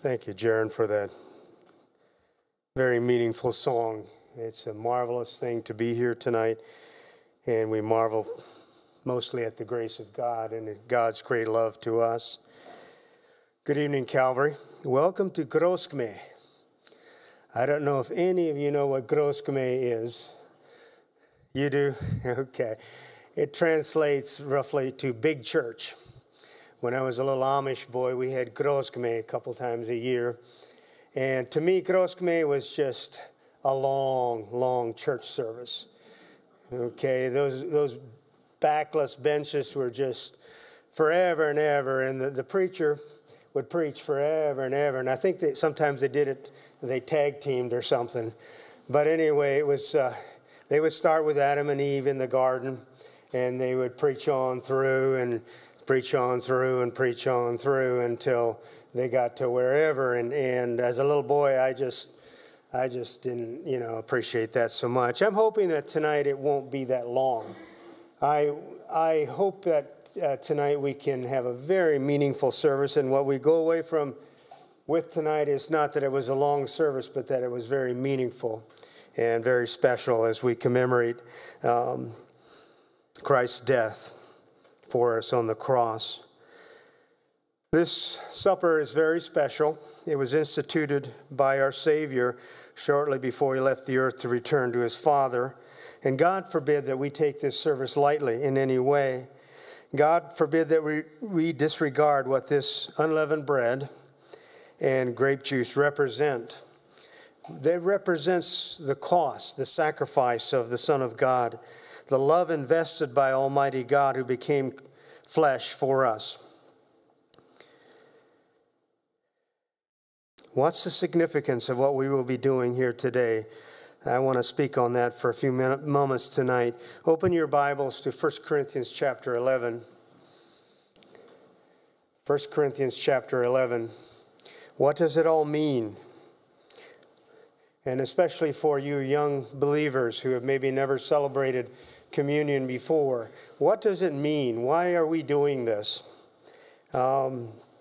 Thank you, Jaron, for that very meaningful song. It's a marvelous thing to be here tonight, and we marvel mostly at the grace of God and God's great love to us. Good evening, Calvary. Welcome to Groskme. I don't know if any of you know what Groskme is. You do? Okay. It translates roughly to big church. When I was a little Amish boy, we had Groskme a couple times a year. And to me, Groskme was just a long, long church service. Okay, those backless benches were just forever and ever, and the preacher would preach forever and ever. And I think that sometimes they tag teamed or something. But anyway, it was they would start with Adam and Eve in the garden, and they would preach on through and preach on through and preach on through until they got to wherever. And as a little boy, I just didn't, appreciate that so much. I'm hoping that tonight it won't be that long. I hope that tonight we can have a very meaningful service, and what we go away with tonight is not that it was a long service, but that it was very meaningful and very special as we commemorate Christ's death for us on the cross. This supper is very special. It was instituted by our Savior shortly before he left the earth to return to his Father. And God forbid that we take this service lightly in any way. God forbid that we disregard what this unleavened bread and grape juice represent. They represents the cost, the sacrifice of the Son of God, the love invested by Almighty God who became flesh for us. What's the significance of what we will be doing here today? I want to speak on that for a few moments tonight. Open your Bibles to 1 Corinthians chapter 11. 1 Corinthians chapter 11. What does it all mean? And especially for you young believers who have maybe never celebrated communion before, what does it mean? Why are we doing this? How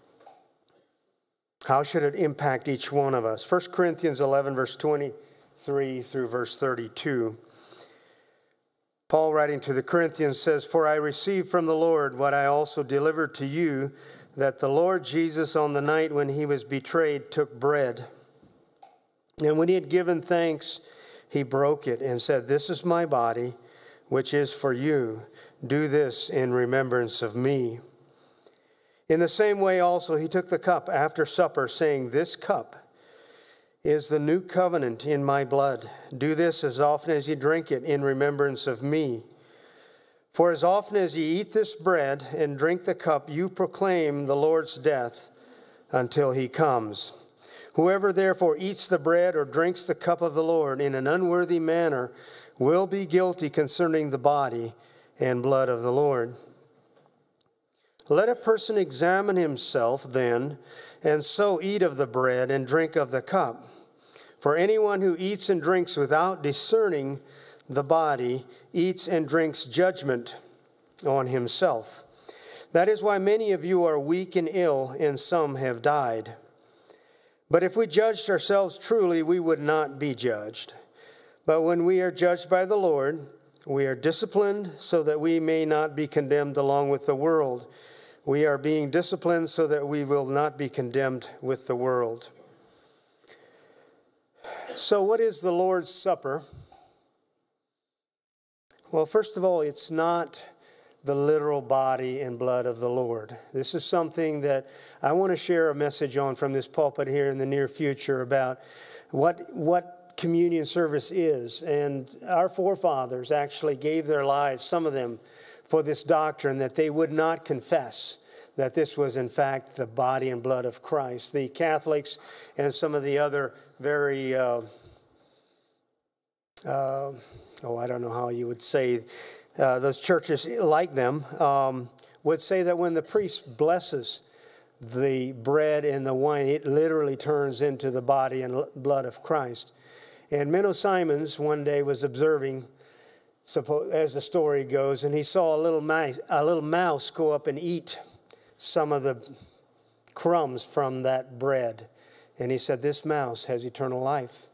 should it impact each one of us? 1 Corinthians 11, verse 23 through verse 32. Paul, writing to the Corinthians, says, "For I received from the Lord what I also delivered to you, that the Lord Jesus, on the night when he was betrayed, took bread. And when he had given thanks, he broke it and said, 'This is my body, which is for you. Do this in remembrance of me.' In the same way also he took the cup after supper, saying, 'This cup is the new covenant in my blood. Do this as often as you drink it in remembrance of me. For as often as you eat this bread and drink the cup, you proclaim the Lord's death until he comes. Whoever therefore eats the bread or drinks the cup of the Lord in an unworthy manner will be guilty concerning the body and blood of the Lord. Let a person examine himself then, and so eat of the bread and drink of the cup. For anyone who eats and drinks without discerning the body eats and drinks judgment on himself. That is why many of you are weak and ill, and some have died. But if we judged ourselves truly, we would not be judged. But when we are judged by the Lord, we are disciplined so that we may not be condemned along with the world. We are being disciplined so that we will not be condemned with the world." So what is the Lord's Supper? Well, first of all, it's not the literal body and blood of the Lord. This is something that I want to share a message on from this pulpit here in the near future about what communion service is. And our forefathers actually gave their lives, some of them, for this doctrine, that they would not confess that this was in fact the body and blood of Christ. The Catholics and some of the other very, I don't know how you would say, those churches like them would say that when the priest blesses the bread and the wine, it literally turns into the body and blood of Christ. And Menno Simons one day was observing, as the story goes, and he saw a little mouse go up and eat some of the crumbs from that bread. And he said, this mouse has eternal life.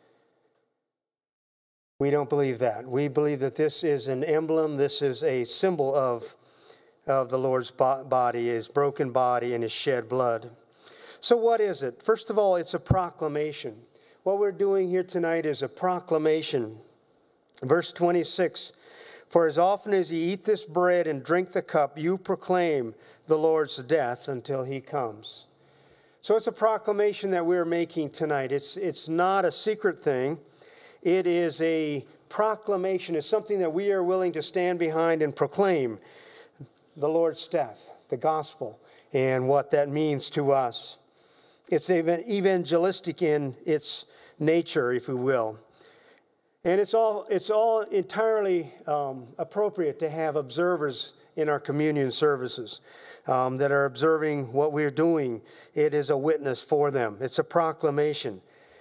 We don't believe that. We believe that this is an emblem, this is a symbol of the Lord's body, his broken body and his shed blood. So what is it? First of all, it's a proclamation. What we're doing here tonight is a proclamation. Verse 26, for as often as ye eat this bread and drink the cup, you proclaim the Lord's death until he comes. So it's a proclamation that we're making tonight. It's not a secret thing. It is a proclamation. It's something that we are willing to stand behind and proclaim. The Lord's death, the gospel, and what that means to us. It's evangelistic in its nature, if you will. And it's all entirely appropriate to have observers in our communion services that are observing what we're doing. It is a witness for them. It's a proclamation.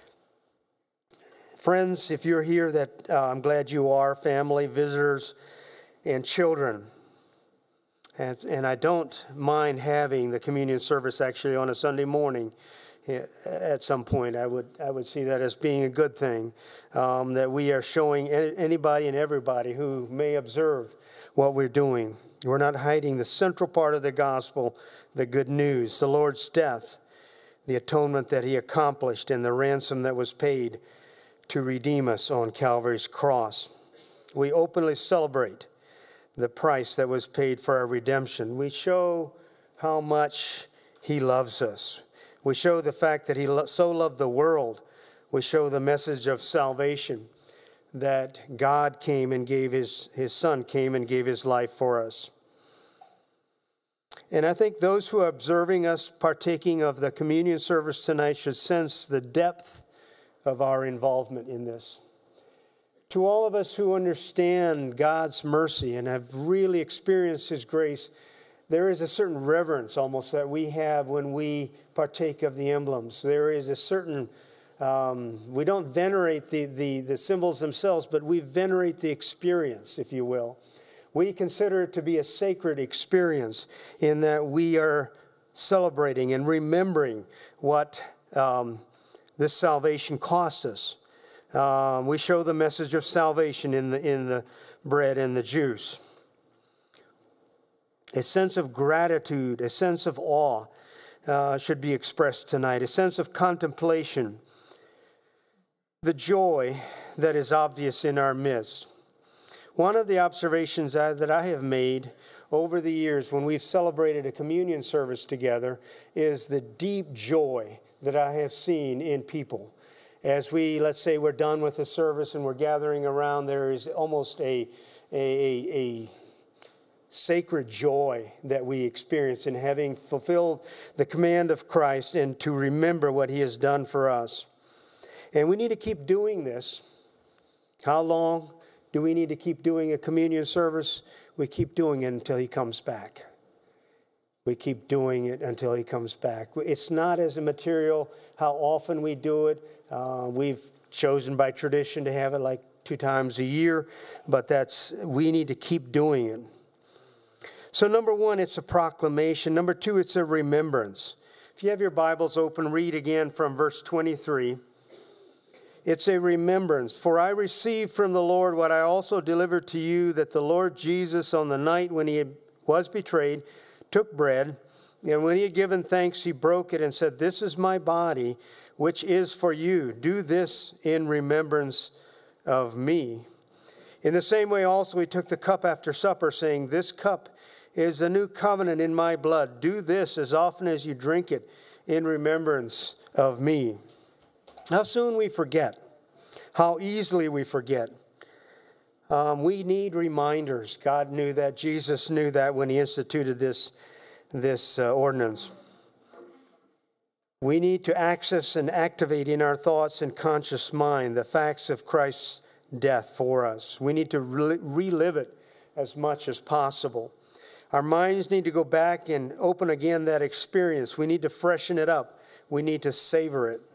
Friends, if you're here, that I'm glad you are, family, visitors, and children. And I don't mind having the communion service actually on a Sunday morning at some point. I would see that as being a good thing, that we are showing anybody and everybody who may observe what we're doing. We're not hiding the central part of the gospel, the good news, the Lord's death, the atonement that he accomplished, and the ransom that was paid to redeem us on Calvary's cross. We openly celebrate the price that was paid for our redemption. We show how much he loves us. We show the fact that he so loved the world. We show the message of salvation, that God came and gave his son came and gave his life for us. And I think those who are observing us partaking of the communion service tonight should sense the depth of our involvement in this. To all of us who understand God's mercy and have really experienced his grace, there is a certain reverence almost that we have when we partake of the emblems. There is a certain, we don't venerate the symbols themselves, but we venerate the experience, if you will. We consider it to be a sacred experience in that we are celebrating and remembering what this salvation cost us. We show the message of salvation in the bread and the juice. A sense of gratitude, a sense of awe should be expressed tonight. A sense of contemplation. The joy that is obvious in our midst. One of the observations that I have made over the years when we've celebrated a communion service together is the deep joy that I have seen in people. As let's say we're done with the service and we're gathering around, there is almost a sacred joy that we experience in having fulfilled the command of Christ and to remember what he has done for us. And we need to keep doing this. How long do we need to keep doing a communion service? We keep doing it until he comes back. We keep doing it until he comes back. It's not as a material how often we do it. We've chosen by tradition to have it like 2 times a year, but we need to keep doing it. So number 1, it's a proclamation. Number 2, it's a remembrance. If you have your Bibles open, read again from verse 23. It's a remembrance. For I received from the Lord what I also delivered to you, that the Lord Jesus on the night when he was betrayed took bread, and when he had given thanks, he broke it and said, this is my body, which is for you. Do this in remembrance of me. In the same way also he took the cup after supper, saying, this cup is a new covenant in my blood. Do this as often as you drink it in remembrance of me. How soon we forget. How easily we forget. We need reminders. God knew that. Jesus knew that when he instituted this ordinance. We need to access and activate in our thoughts and conscious mind the facts of Christ's death for us. We need to relive it as much as possible. Our minds need to go back and open again that experience. We need to freshen it up. We need to savor it.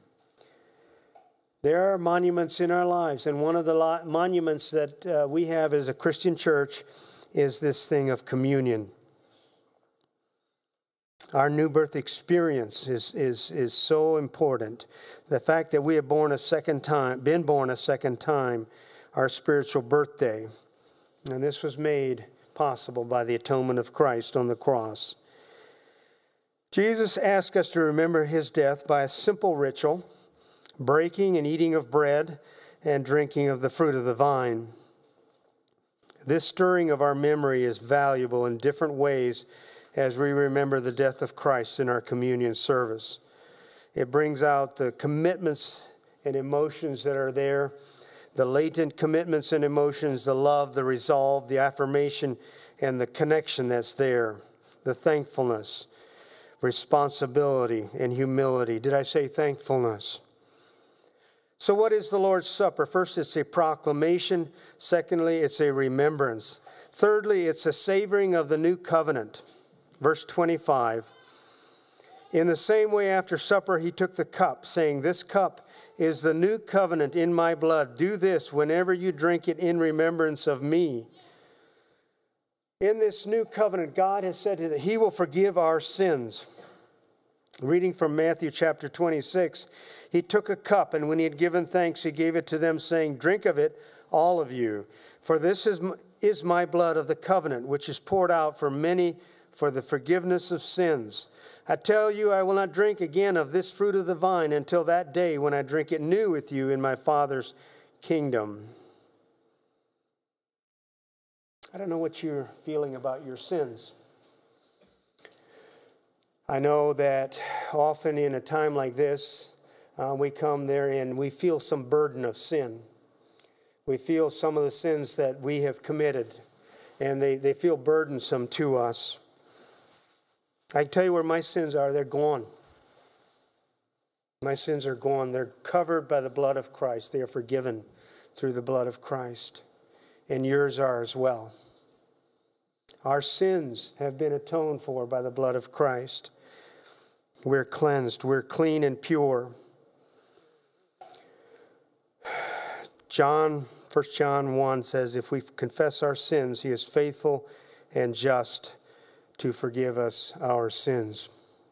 There are monuments in our lives, and one of the monuments that we have as a Christian church is this thing of communion. Our new birth experience is so important. The fact that we have been born a second time, our spiritual birthday. And this was made possible by the atonement of Christ on the cross. Jesus asked us to remember his death by a simple ritual, breaking and eating of bread and drinking of the fruit of the vine. This stirring of our memory is valuable in different ways as we remember the death of Christ in our communion service. It brings out the commitments and emotions that are there, the latent commitments and emotions, the love, the resolve, the affirmation, and the connection that's there, the thankfulness, responsibility, and humility. Did I say thankfulness? So what is the Lord's Supper? First, it's a proclamation. Secondly, it's a remembrance. Thirdly, it's a savoring of the new covenant. Verse 25. In the same way, after supper, he took the cup, saying, "This cup is the new covenant in my blood. Do this whenever you drink it in remembrance of me." In this new covenant, God has said that he will forgive our sins. Reading from Matthew chapter 26, he took a cup, and when he had given thanks, he gave it to them, saying, "Drink of it, all of you. For this is my blood of the covenant, which is poured out for many for the forgiveness of sins. I tell you, I will not drink again of this fruit of the vine until that day when I drink it new with you in my Father's kingdom." I don't know what you're feeling about your sins. I know that often in a time like this, we come there and we feel some burden of sin. We feel some of the sins that we have committed, and they feel burdensome to us. I can tell you where my sins are. They're gone. My sins are gone. They're covered by the blood of Christ. They are forgiven through the blood of Christ. And yours are as well. Our sins have been atoned for by the blood of Christ. We're cleansed. We're clean and pure. 1 John 1 says, if we confess our sins, he is faithful and just to forgive us our sins.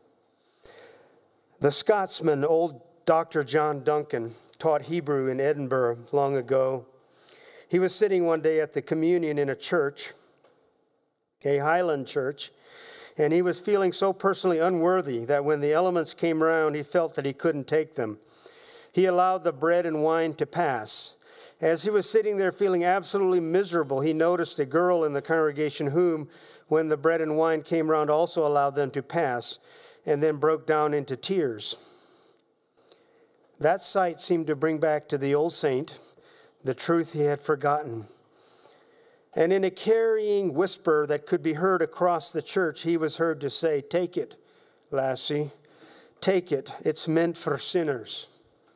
The Scotsman, old Dr. John Duncan, taught Hebrew in Edinburgh long ago. He was sitting one day at the communion in a church, a Highland church, and he was feeling so personally unworthy that when the elements came around, he felt that he couldn't take them. He allowed the bread and wine to pass. As he was sitting there feeling absolutely miserable, he noticed a girl in the congregation whom, when the bread and wine came around, also allowed them to pass, and then broke down into tears. That sight seemed to bring back to the old saint the truth he had forgotten. And in a carrying whisper that could be heard across the church, he was heard to say, "Take it, lassie, take it. It's meant for sinners."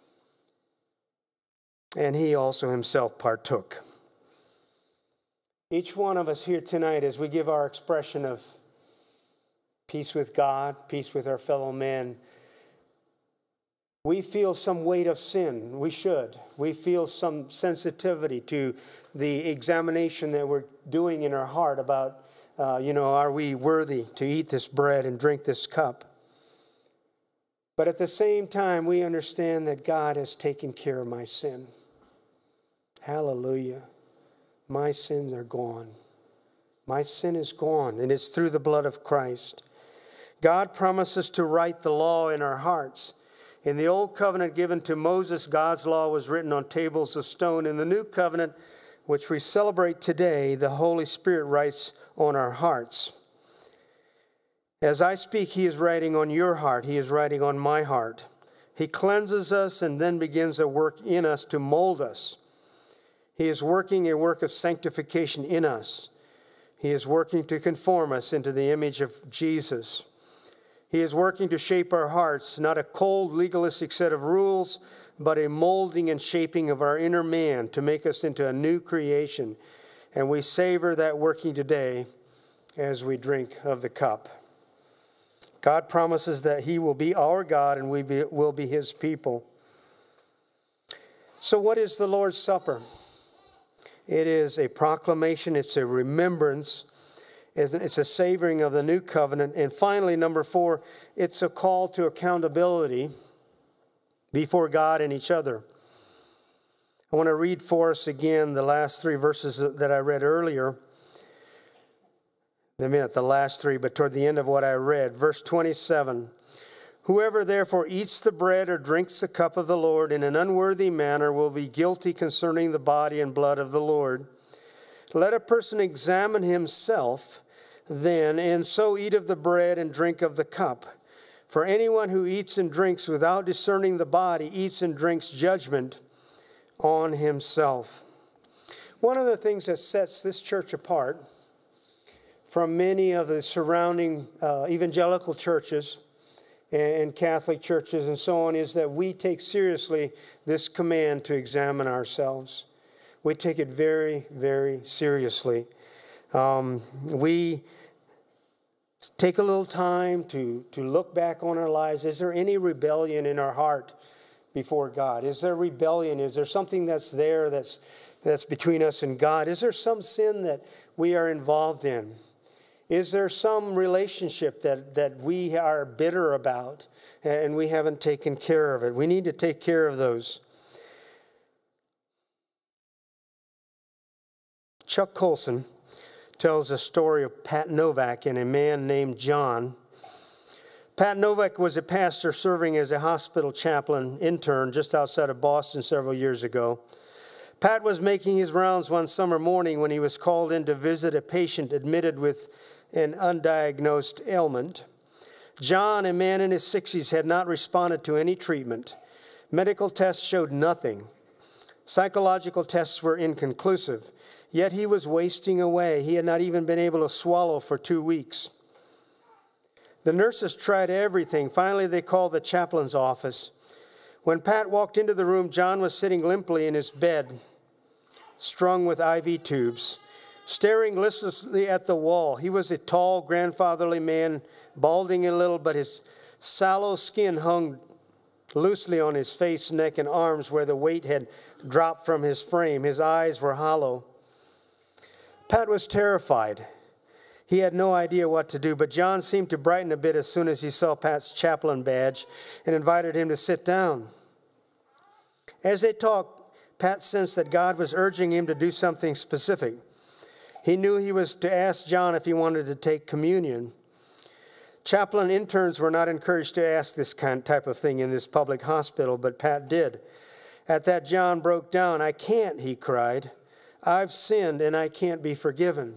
And he also himself partook. Each one of us here tonight, as we give our expression of peace with God, peace with our fellow men, we feel some weight of sin. We should. We feel some sensitivity to the examination that we're doing in our heart about, are we worthy to eat this bread and drink this cup? But at the same time, we understand that God has taken care of my sin. Hallelujah. My sins are gone. My sin is gone, and it's through the blood of Christ. God promises to write the law in our hearts. In the old covenant given to Moses, God's law was written on tables of stone. In the new covenant, which we celebrate today, the Holy Spirit writes on our hearts. As I speak, he is writing on your heart. He is writing on my heart. He cleanses us and then begins a work in us to mold us. He is working a work of sanctification in us. He is working to conform us into the image of Jesus. He is working to shape our hearts, not a cold legalistic set of rules, but a molding and shaping of our inner man to make us into a new creation. And we savor that working today as we drink of the cup. God promises that he will be our God and we will be his people. So what is the Lord's Supper? It is a proclamation, it's a remembrance, It's a savoring of the new covenant. And finally, number 4, it's a call to accountability before God and each other. I want to read for us again the last 3 verses that I read earlier. I mean, not the last 3, but toward the end of what I read. Verse 27. Whoever therefore eats the bread or drinks the cup of the Lord in an unworthy manner will be guilty concerning the body and blood of the Lord. Let a person examine himself then, and so eat of the bread and drink of the cup. For anyone who eats and drinks without discerning the body eats and drinks judgment on himself. One of the things that sets this church apart from many of the surrounding evangelical churches and Catholic churches and so on is that we take seriously this command to examine ourselves. We take it very, very seriously. We take a little time to look back on our lives. Is there any rebellion in our heart before God? Is there rebellion? Is there something that's there that's between us and God? Is there some sin that we are involved in? Is there some relationship that we are bitter about and we haven't taken care of it? We need to take care of those. Chuck Colson tells a story of Pat Novak and a man named John. Pat Novak was a pastor serving as a hospital chaplain intern just outside of Boston several years ago. Pat was making his rounds one summer morning when he was called in to visit a patient admitted with an undiagnosed ailment. John, a man in his 60s, had not responded to any treatment. Medical tests showed nothing. Psychological tests were inconclusive. Yet he was wasting away. He had not even been able to swallow for 2 weeks. The nurses tried everything. Finally, they called the chaplain's office. When Pat walked into the room, John was sitting limply in his bed, strung with IV tubes, staring listlessly at the wall. He was a tall, grandfatherly man, balding a little, but his sallow skin hung loosely on his face, neck, and arms where the weight had dropped from his frame. His eyes were hollow. Pat was terrified. He had no idea what to do, but John seemed to brighten a bit as soon as he saw Pat's chaplain badge and invited him to sit down. As they talked, Pat sensed that God was urging him to do something specific. He knew he was to ask John if he wanted to take communion. Chaplain interns were not encouraged to ask this type of thing in this public hospital, but Pat did. At that, John broke down. "I can't," he cried. "I've sinned and I can't be forgiven."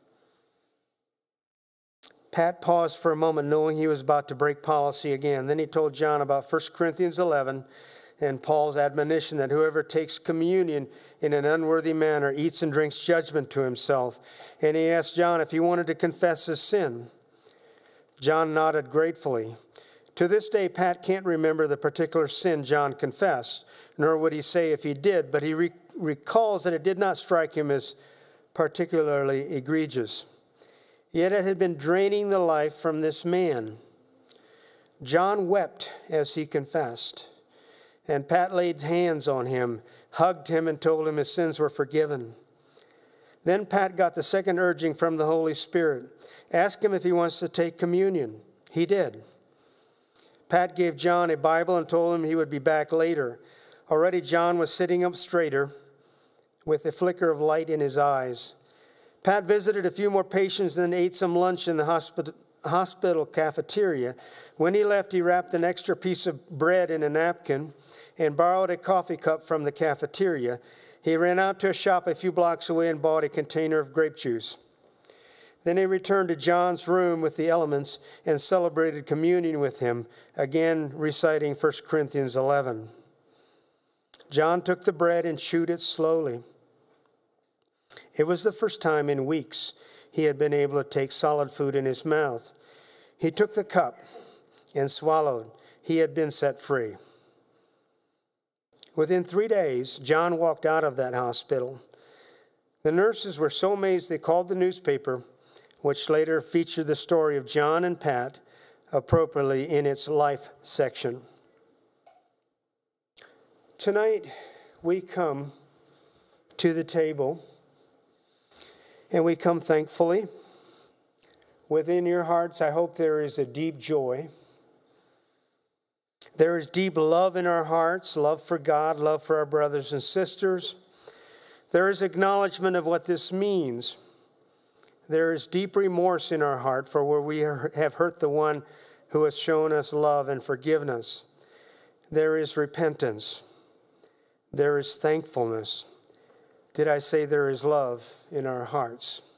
Pat paused for a moment, knowing he was about to break policy again. Then he told John about 1 Corinthians 11 and Paul's admonition that whoever takes communion in an unworthy manner eats and drinks judgment to himself. And he asked John if he wanted to confess his sin. John nodded gratefully. To this day, Pat can't remember the particular sin John confessed, nor would he say if he did, but he recalls that it did not strike him as particularly egregious. Yet it had been draining the life from this man. John wept as he confessed, and Pat laid hands on him, hugged him, and told him his sins were forgiven. Then Pat got the second urging from the Holy Spirit. Ask him if he wants to take communion. He did. Pat gave John a Bible and told him he would be back later. Already John was sitting up straighter with a flicker of light in his eyes. Pat visited a few more patients and ate some lunch in the hospital cafeteria. When he left, he wrapped an extra piece of bread in a napkin and borrowed a coffee cup from the cafeteria. He ran out to a shop a few blocks away and bought a container of grape juice. Then he returned to John's room with the elements and celebrated communion with him, again reciting 1 Corinthians 11. John took the bread and chewed it slowly. It was the first time in weeks he had been able to take solid food in his mouth. He took the cup and swallowed. He had been set free. Within 3 days, John walked out of that hospital. The nurses were so amazed they called the newspaper, which later featured the story of John and Pat appropriately in its life section. Tonight, we come to the table, and we come thankfully, within your hearts, I hope there is a deep joy. There is deep love in our hearts, love for God, love for our brothers and sisters. There is acknowledgement of what this means. There is deep remorse in our heart for where we have hurt the one who has shown us love and forgiveness. There is repentance. There is thankfulness. Did I say there is love in our hearts?